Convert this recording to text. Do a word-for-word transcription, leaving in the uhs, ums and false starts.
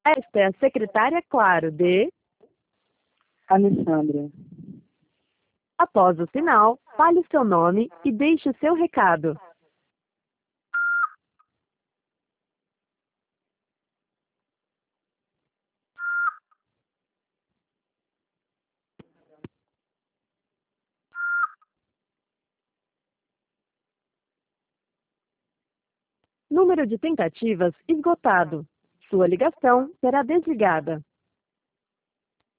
Esta é a secretária Claro de... Alessandra. Após o sinal, fale seu nome e deixe o seu recado. Número de tentativas esgotado. Sua ligação será desligada.